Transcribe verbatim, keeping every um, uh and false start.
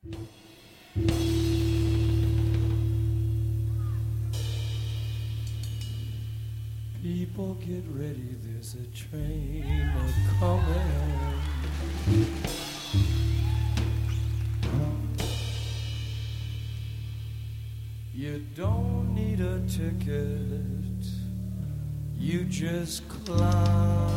People get ready, there's a train a-coming. You don't need a ticket, you just climb.